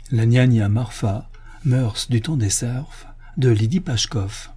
La Gnania Marfa, mœurs du temps des serfs, de Lydie Pashkov.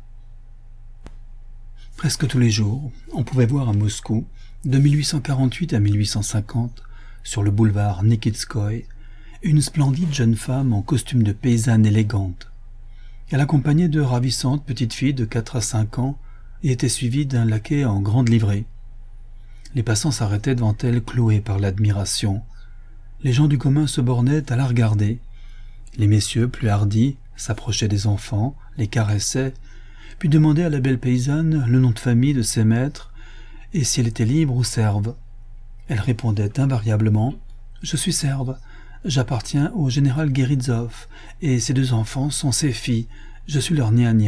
Presque tous les jours, on pouvait voir à Moscou, de 1848 à 1850, sur le boulevard Nikitskoï, une splendide jeune femme en costume de paysanne élégante. Elle accompagnait de ravissantes petites filles de 4 à 5 ans et était suivie d'un laquais en grande livrée. Les passants s'arrêtaient devant elle cloués par l'admiration. Les gens du commun se bornaient à la regarder. Les messieurs, plus hardis, s'approchaient des enfants, les caressaient, puis demandaient à la belle paysanne le nom de famille de ses maîtres et si elle était libre ou serve. Elle répondait invariablement « Je suis serve, j'appartiens au général Guérizov et ces 2 enfants sont ses filles, je suis leur gnania. »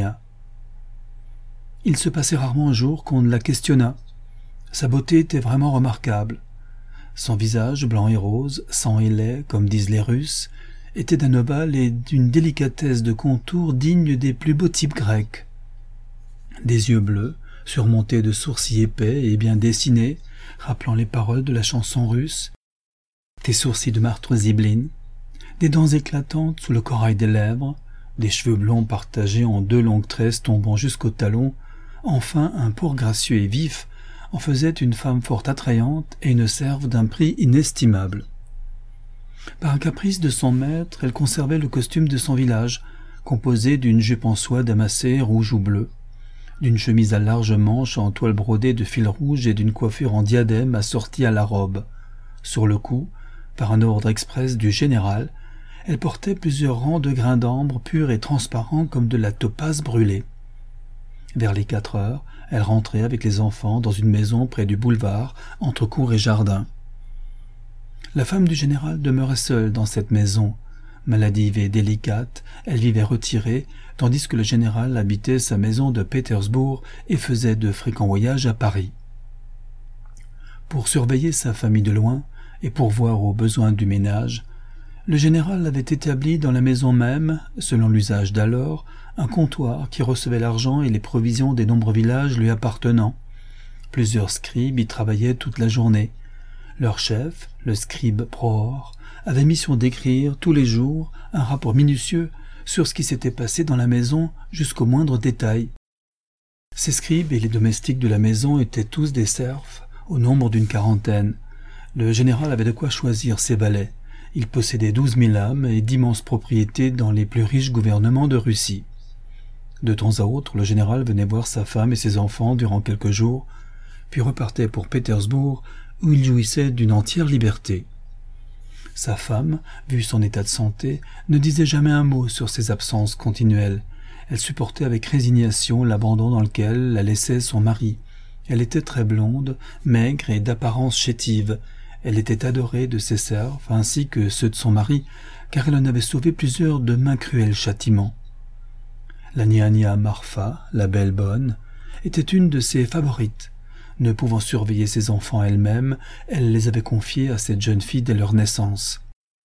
Il se passait rarement un jour qu'on ne la questionnât. Sa beauté était vraiment remarquable. Son visage blanc et rose, sang et lait, comme disent les Russes, était d'un ovale et d'une délicatesse de contour digne des plus beaux types grecs. Des yeux bleus, surmontés de sourcils épais et bien dessinés, rappelant les paroles de la chanson russe, des sourcils de martre zibeline, des dents éclatantes sous le corail des lèvres, des cheveux blonds partagés en 2 longues tresses tombant jusqu'au talon, enfin un port gracieux et vif en faisait une femme fort attrayante et une serve d'un prix inestimable. Par un caprice de son maître, elle conservait le costume de son village, composé d'une jupe en soie damassée rouge ou bleu, d'une chemise à larges manches en toile brodée de fil rouge et d'une coiffure en diadème assortie à la robe. Sur le cou, par un ordre express du général, elle portait plusieurs rangs de grains d'ambre purs et transparents comme de la topaze brûlée. Vers les 4 heures, elle rentrait avec les enfants dans une maison près du boulevard, entre cour et jardin. La femme du général demeurait seule dans cette maison. Maladive et délicate, elle vivait retirée, tandis que le général habitait sa maison de Pétersbourg et faisait de fréquents voyages à Paris. Pour surveiller sa famille de loin et pourvoir aux besoins du ménage, le général avait établi dans la maison même, selon l'usage d'alors, un comptoir qui recevait l'argent et les provisions des nombreux villages lui appartenant. Plusieurs scribes y travaillaient toute la journée. Leur chef, le scribe Prohor, avait mission d'écrire tous les jours un rapport minutieux sur ce qui s'était passé dans la maison jusqu'au moindre détail. Ces scribes et les domestiques de la maison étaient tous des serfs, au nombre d'une 40aine. Le général avait de quoi choisir ses valets. Il possédait 12 000 âmes et d'immenses propriétés dans les plus riches gouvernements de Russie. De temps à autre, le général venait voir sa femme et ses enfants durant quelques jours, puis repartait pour Pétersbourg, où il jouissait d'une entière liberté. Sa femme, vu son état de santé, ne disait jamais un mot sur ses absences continuelles. Elle supportait avec résignation l'abandon dans lequel la laissait son mari. Elle était très blonde, maigre et d'apparence chétive. Elle était adorée de ses serfs ainsi que ceux de son mari, car elle en avait sauvé plusieurs de maints cruels châtiments. La Gnania Marfa, la belle bonne, était une de ses favorites. Ne pouvant surveiller ses enfants elle-même, elle les avait confiés à cette jeune fille dès leur naissance.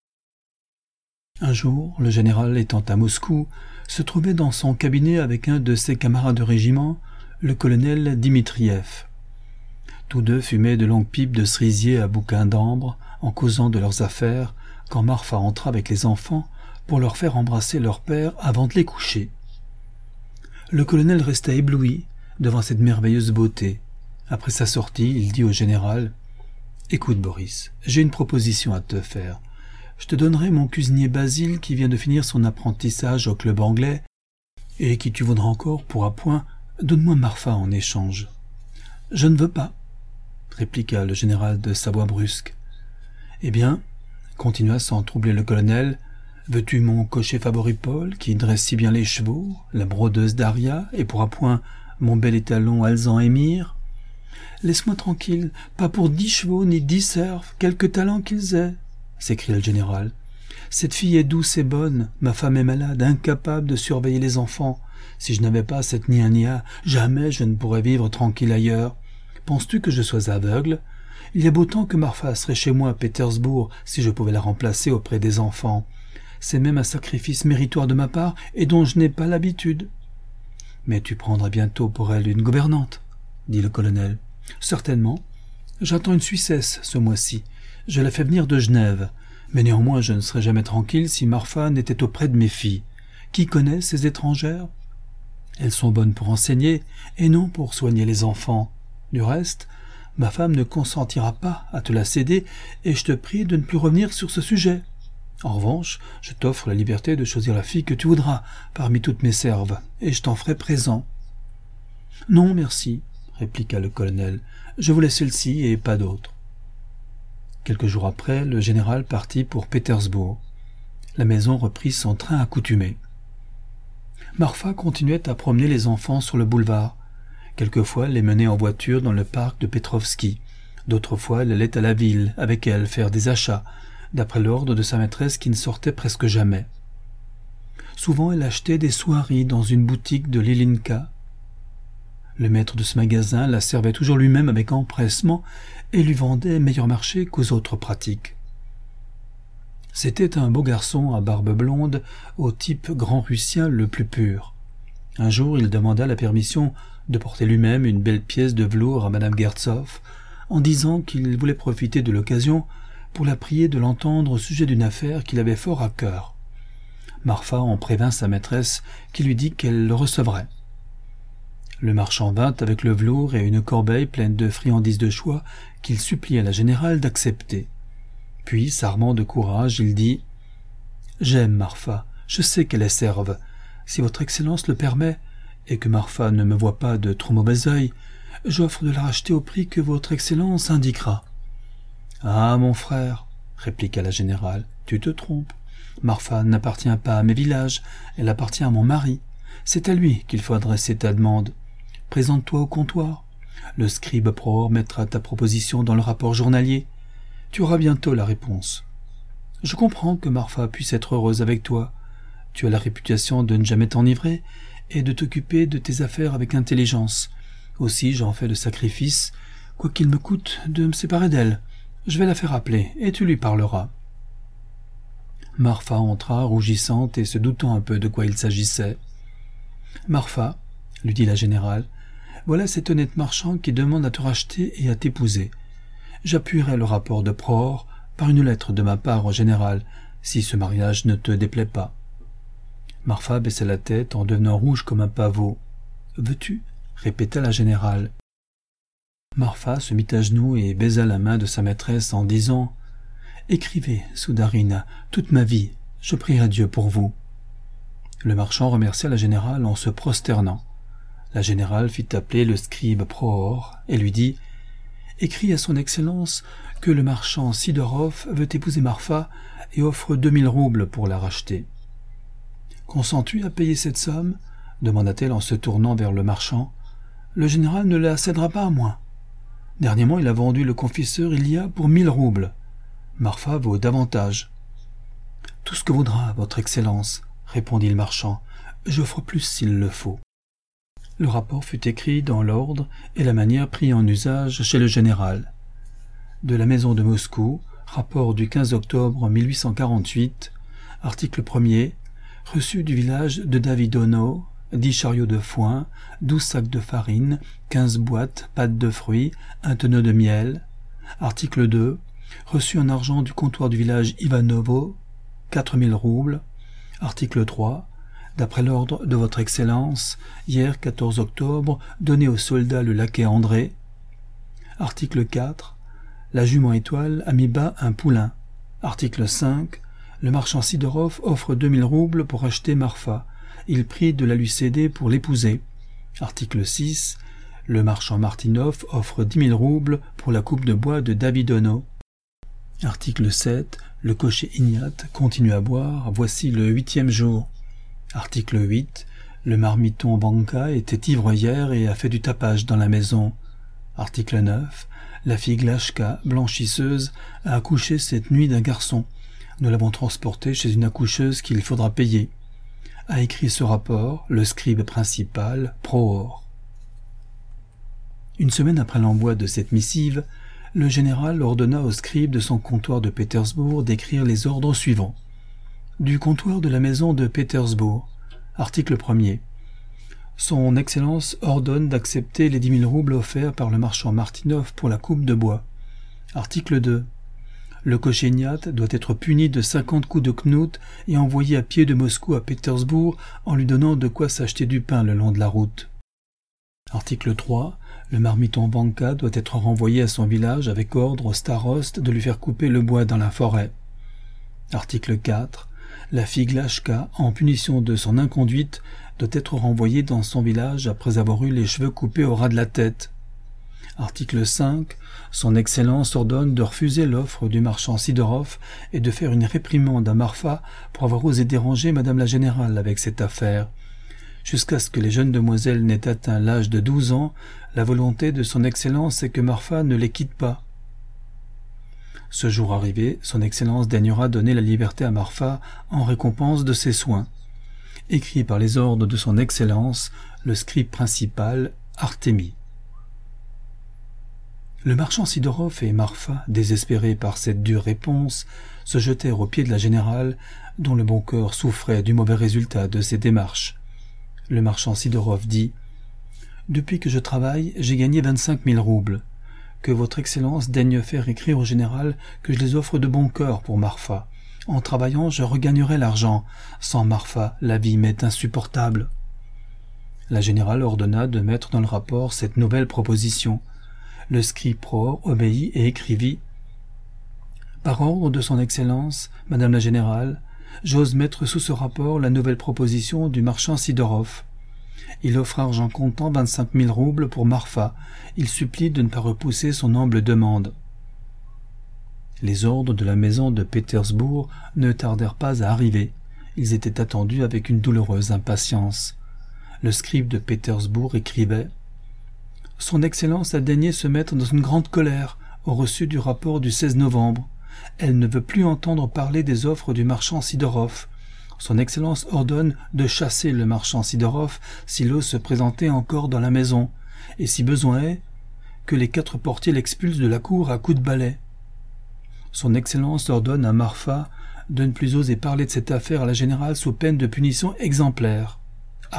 Un jour, le général étant à Moscou, se trouvait dans son cabinet avec un de ses camarades de régiment, le colonel Dmitriev. Tous 2 fumaient de longues pipes de cerisier à bouquin d'ambre, en causant de leurs affaires, quand Marfa entra avec les enfants pour leur faire embrasser leur père avant de les coucher. Le colonel resta ébloui devant cette merveilleuse beauté. Après sa sortie, il dit au général « Écoute, Boris, j'ai une proposition à te faire. Je te donnerai mon cuisinier Basile qui vient de finir son apprentissage au club anglais et qui tu voudras encore pour appoint. Donne-moi Marfa en échange. »« Je ne veux pas, » répliqua le général de sa voix brusque. « Eh bien, » continua sans troubler le colonel, « veux-tu mon cocher favori Paul, qui dresse si bien les chevaux, la brodeuse Daria, et pour appoint mon bel étalon Alzan Émir ? Laisse-moi tranquille, pas pour 10 chevaux ni 10 serfs, quelque talent qu'ils aient, » s'écria le général. « Cette fille est douce et bonne, ma femme est malade, incapable de surveiller les enfants. Si je n'avais pas cette gnania, jamais je ne pourrais vivre tranquille ailleurs. Penses-tu que je sois aveugle ? Il y a beau temps que Marfa serait chez moi à Pétersbourg si je pouvais la remplacer auprès des enfants. C'est même un sacrifice méritoire de ma part et dont je n'ai pas l'habitude. »« Mais tu prendras bientôt pour elle une gouvernante, » dit le colonel. « Certainement. J'attends une Suissesse ce mois-ci. Je la fais venir de Genève. Mais néanmoins je ne serais jamais tranquille si Marfa n'était auprès de mes filles. Qui connaît ces étrangères? Elles sont bonnes pour enseigner et non pour soigner les enfants. Du reste, ma femme ne consentira pas à te la céder et je te prie de ne plus revenir sur ce sujet. En revanche, je t'offre la liberté de choisir la fille que tu voudras parmi toutes mes serves et je t'en ferai présent. Non, merci, répliqua le colonel. Je voulais celle-ci et pas d'autre. Quelques jours après, le général partit pour Pétersbourg. La maison reprit son train accoutumé. Marfa continuait à promener les enfants sur le boulevard. Quelquefois, elle les menait en voiture dans le parc de Petrovski. D'autres fois, elle allait à la ville avec elle faire des achats, d'après l'ordre de sa maîtresse qui ne sortait presque jamais. Souvent, elle achetait des soieries dans une boutique de Lilinka. Le maître de ce magasin la servait toujours lui-même avec empressement et lui vendait meilleur marché qu'aux autres pratiques. C'était un beau garçon à barbe blonde, au type grand-russien le plus pur. Un jour, il demanda la permission de porter lui-même une belle pièce de velours à Madame Gertzoff, en disant qu'il voulait profiter de l'occasion pour la prier de l'entendre au sujet d'une affaire qu'il avait fort à cœur. Marfa en prévint sa maîtresse, qui lui dit qu'elle le recevrait. Le marchand vint avec le velours et une corbeille pleine de friandises de choix qu'il supplia la générale d'accepter. Puis, s'armant de courage, il dit « J'aime Marfa, je sais qu'elle est serve. Si votre Excellence le permet, et que Marfa ne me voit pas de trop mauvais œil, j'offre de la racheter au prix que votre Excellence indiquera. »« Ah, mon frère, répliqua la générale, tu te trompes. Marfa n'appartient pas à mes villages, elle appartient à mon mari. C'est à lui qu'il faut adresser ta demande. Présente-toi au comptoir. Le scribe Prohor mettra ta proposition dans le rapport journalier. Tu auras bientôt la réponse. Je comprends que Marfa puisse être heureuse avec toi. Tu as la réputation de ne jamais t'enivrer et de t'occuper de tes affaires avec intelligence. Aussi j'en fais le sacrifice, quoiqu'il me coûte de me séparer d'elle. Je vais la faire appeler et tu lui parleras. Marfa entra, rougissante et se doutant un peu de quoi il s'agissait. « Marfa, lui dit la générale, voilà cet honnête marchand qui demande à te racheter et à t'épouser. J'appuierai le rapport de Prohor par une lettre de ma part au général, si ce mariage ne te déplaît pas. » Marfa baissa la tête en devenant rouge comme un pavot. « Veux-tu » répéta la générale. Marfa se mit à genoux et baisa la main de sa maîtresse en disant « Écrivez, Soudarine, toute ma vie, je prierai Dieu pour vous. » Le marchand remercia la générale en se prosternant. La générale fit appeler le scribe Prohor et lui dit « Écris à son Excellence que le marchand Sidorov veut épouser Marfa et offre 2000 roubles pour la racheter. »« Consens-tu à payer cette somme ?» demanda-t-elle en se tournant vers le marchand. « Le général ne la cédera pas à moi. Dernièrement, il a vendu le confesseur Ilia pour 1000 roubles. Marfa vaut davantage. »« Tout ce que voudra votre Excellence, » répondit le marchand. « J'offre plus s'il le faut. » Le rapport fut écrit dans l'ordre et la manière pris en usage chez le général. De la maison de Moscou, rapport du 15 octobre 1848, article 1er, reçu du village de Davidono, 10 chariots de foin, 12 sacs de farine, 15 boîtes, pâtes de fruits, un tonneau de miel. Article 2, reçu en argent du comptoir du village Ivanovo, 4000 roubles. Article 3, d'après l'ordre de votre Excellence, hier 14 octobre, donné au soldat le laquais André. Article 4, la jument étoile a mis bas un poulain. Article 5, le marchand Sidorov offre 2000 roubles pour acheter Marfa. Il prie de la lui céder pour l'épouser. Article 6, le marchand Martinov offre 10 000 roubles pour la coupe de bois de Davidono. Article 7, le cocher Ignat continue à boire, voici le 8e jour. Article 8, le marmiton Banka était ivre hier et a fait du tapage dans la maison. Article 9, la fille Glashka, blanchisseuse, a accouché cette nuit d'un garçon. Nous l'avons transporté chez une accoucheuse qu'il faudra payer. A écrit ce rapport le scribe principal, Prohor. Une semaine après l'envoi de cette missive, le général ordonna au scribe de son comptoir de Pétersbourg d'écrire les ordres suivants. Du comptoir de la maison de Pétersbourg, article 1er. Son Excellence ordonne d'accepter les 10 000 roubles offerts par le marchand Martinov pour la coupe de bois. Article 2. Le Kochéniat doit être puni de 50 coups de knout et envoyé à pied de Moscou à Pétersbourg en lui donnant de quoi s'acheter du pain le long de la route. Article 3. Le marmiton Vanka doit être renvoyé à son village avec ordre au staroste de lui faire couper le bois dans la forêt. Article 4. La fille Glashka, en punition de son inconduite, doit être renvoyée dans son village après avoir eu les cheveux coupés au ras de la tête. Article 5. Son Excellence ordonne de refuser l'offre du marchand Sidorov et de faire une réprimande à Marfa pour avoir osé déranger Madame la Générale avec cette affaire. Jusqu'à ce que les jeunes demoiselles n'aient atteint l'âge de 12 ans, la volonté de son Excellence est que Marfa ne les quitte pas. Ce jour arrivé, son Excellence daignera donner la liberté à Marfa en récompense de ses soins. Écrit par les ordres de son Excellence, le scribe principal, Artémie. Le marchand Sidorov et Marfa, désespérés par cette dure réponse, se jetèrent aux pieds de la générale, dont le bon cœur souffrait du mauvais résultat de ses démarches. Le marchand Sidorov dit « Depuis que je travaille, j'ai gagné 25 000 roubles. Que votre Excellence daigne faire écrire au général que je les offre de bon cœur pour Marfa. En travaillant, je regagnerai l'argent. Sans Marfa, la vie m'est insupportable. » La générale ordonna de mettre dans le rapport cette nouvelle proposition. Le scribe Prohor obéit et écrivit « Par ordre de son Excellence, Madame la Générale, j'ose mettre sous ce rapport la nouvelle proposition du marchand Sidorov. Il offre argent comptant 25 000 roubles pour Marfa. Il supplie de ne pas repousser son humble demande. » Les ordres de la maison de Pétersbourg ne tardèrent pas à arriver. Ils étaient attendus avec une douloureuse impatience. Le scribe de Pétersbourg écrivait « Son Excellence a daigné se mettre dans une grande colère au reçu du rapport du 16 novembre. Elle ne veut plus entendre parler des offres du marchand Sidorov. Son Excellence ordonne de chasser le marchand Sidorov s'il ose se présenter encore dans la maison, et si besoin est, que les 4 portiers l'expulsent de la cour à coups de balai. Son Excellence ordonne à Marfa de ne plus oser parler de cette affaire à la générale sous peine de punition exemplaire. Artémie. »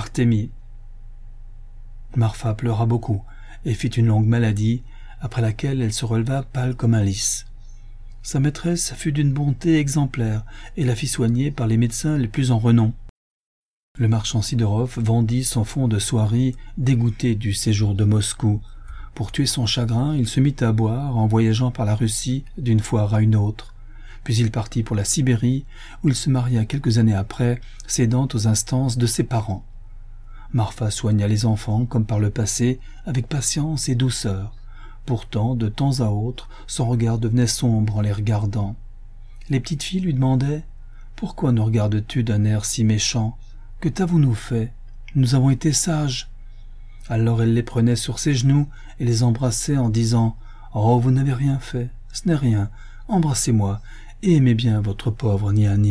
Marfa pleura beaucoup et fit une longue maladie, après laquelle elle se releva pâle comme un lys. Sa maîtresse fut d'une bonté exemplaire et la fit soigner par les médecins les plus en renom. Le marchand Sidorov vendit son fonds de soierie, dégoûté du séjour de Moscou. Pour tuer son chagrin, il se mit à boire en voyageant par la Russie d'une foire à une autre. Puis il partit pour la Sibérie, où il se maria quelques années après, cédant aux instances de ses parents. Marfa soigna les enfants, comme par le passé, avec patience et douceur. Pourtant, de temps à autre, son regard devenait sombre en les regardant. Les petites filles lui demandaient « Pourquoi nous regardes-tu d'un air si méchant? Que t'avons-nous fait? Nous avons été sages. » Alors elle les prenait sur ses genoux et les embrassait en disant « Oh, vous n'avez rien fait, ce n'est rien, embrassez-moi et aimez bien votre pauvre Nia-Nia. »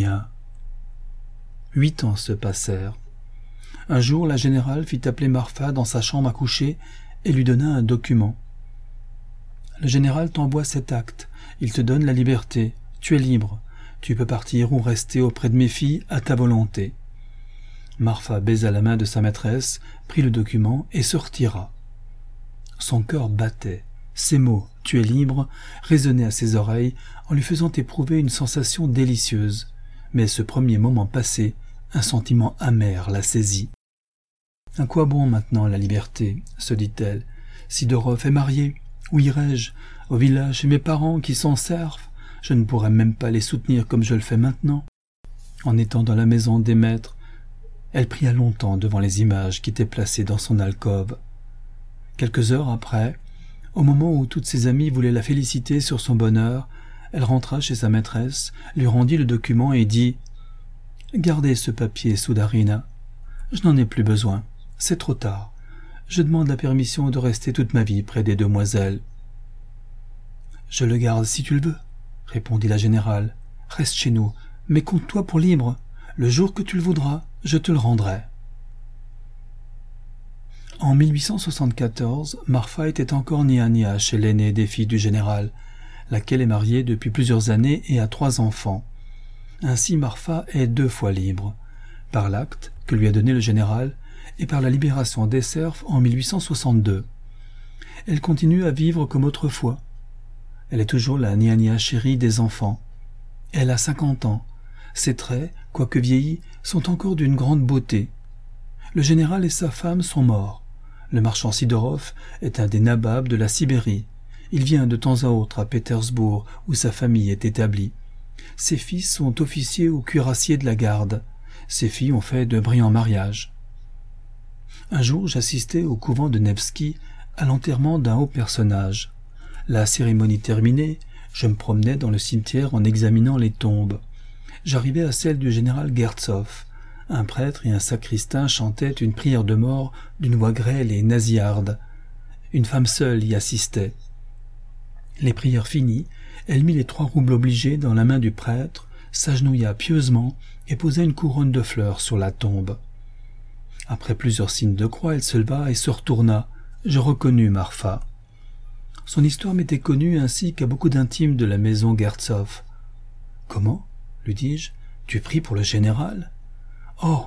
8 ans se passèrent. Un jour, la générale fit appeler Marfa dans sa chambre à coucher et lui donna un document. « Le général t'envoie cet acte. Il te donne la liberté. Tu es libre. Tu peux partir ou rester auprès de mes filles à ta volonté. » Marfa baisa la main de sa maîtresse, prit le document et se retira. Son cœur battait. Ces mots « tu es libre » résonnaient à ses oreilles en lui faisant éprouver une sensation délicieuse. Mais ce premier moment passé, un sentiment amer la saisit. « À quoi bon maintenant la liberté ?» se dit-elle. « Sidorov est marié. Où irai-je? Au village chez mes parents qui s'en servent? Je ne pourrais même pas les soutenir comme je le fais maintenant. » En étant dans la maison des maîtres, elle pria longtemps devant les images qui étaient placées dans son alcôve. Quelques heures après, au moment où toutes ses amies voulaient la féliciter sur son bonheur, elle rentra chez sa maîtresse, lui rendit le document et dit « Gardez ce papier, Soudarina. Je n'en ai plus besoin. C'est trop tard. Je demande la permission de rester toute ma vie près des demoiselles. »« Je le garde si tu le veux, » répondit la générale. « Reste chez nous, mais compte-toi pour libre. Le jour que tu le voudras, je te le rendrai. » En 1874, Marfa était encore Nia-Nia chez l'aînée des filles du général, laquelle est mariée depuis plusieurs années et a 3 enfants. Ainsi Marfa est 2 fois libre, par l'acte que lui a donné le général et par la libération des serfs en 1862. Elle continue à vivre comme autrefois. Elle est toujours la nia chérie des enfants. Elle a 50 ans. Ses traits, quoique vieillis, sont encore d'une grande beauté. Le général et sa femme sont morts. Le marchand Sidorov est un des nababs de la Sibérie. Il vient de temps à autre à Pétersbourg, où sa famille est établie. Ses fils sont officiers ou cuirassiers de la garde. Ses filles ont fait de brillants mariages. Un jour, j'assistais au couvent de Nevski à l'enterrement d'un haut personnage. La cérémonie terminée, je me promenais dans le cimetière en examinant les tombes. J'arrivais à celle du général Gertsov. Un prêtre et un sacristain chantaient une prière de mort d'une voix grêle et nasillarde. Une femme seule y assistait. Les prières finies, elle mit les 3 roubles obligés dans la main du prêtre, s'agenouilla pieusement et posa une couronne de fleurs sur la tombe. Après plusieurs signes de croix, elle se leva et se retourna. Je reconnus Marfa. Son histoire m'était connue ainsi qu'à beaucoup d'intimes de la maison Gertsov. « Comment ?» lui dis-je. « Tu pries pour le général ?»« Oh !»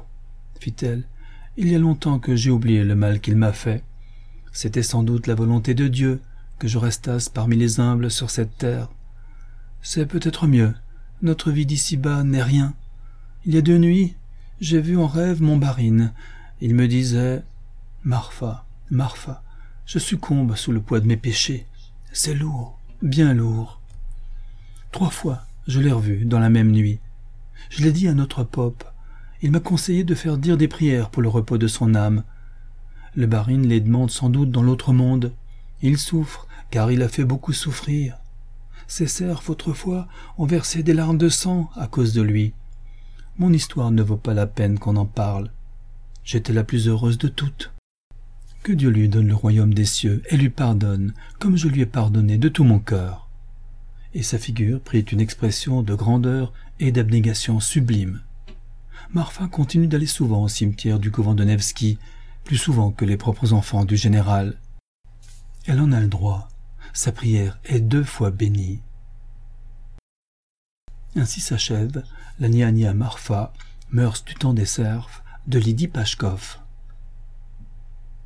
fit-elle. « Il y a longtemps que j'ai oublié le mal qu'il m'a fait. C'était sans doute la volonté de Dieu que je restasse parmi les humbles sur cette terre. C'est peut-être mieux. Notre vie d'ici-bas n'est rien. Il y a 2 nuits, j'ai vu en rêve mon Barine. Il me disait « Marfa, Marfa, je succombe sous le poids de mes péchés. C'est lourd, bien lourd. » 3 fois, je l'ai revu dans la même nuit. Je l'ai dit à notre pope. Il m'a conseillé de faire dire des prières pour le repos de son âme. Le Barine les demande sans doute dans l'autre monde. Il souffre, car il a fait beaucoup souffrir. Ses serfs, autrefois, ont versé des larmes de sang à cause de lui. Mon histoire ne vaut pas la peine qu'on en parle. J'étais la plus heureuse de toutes. Que Dieu lui donne le royaume des cieux et lui pardonne, comme je lui ai pardonné de tout mon cœur. Et sa figure prit une expression de grandeur et d'abnégation sublime. Marfa continue d'aller souvent au cimetière du couvent de Nevski, plus souvent que les propres enfants du général. Elle en a le droit. Sa prière est 2 fois bénie. Ainsi s'achève la Nia Marfa, mœurs du temps des serfs, de Lydie Pashkov.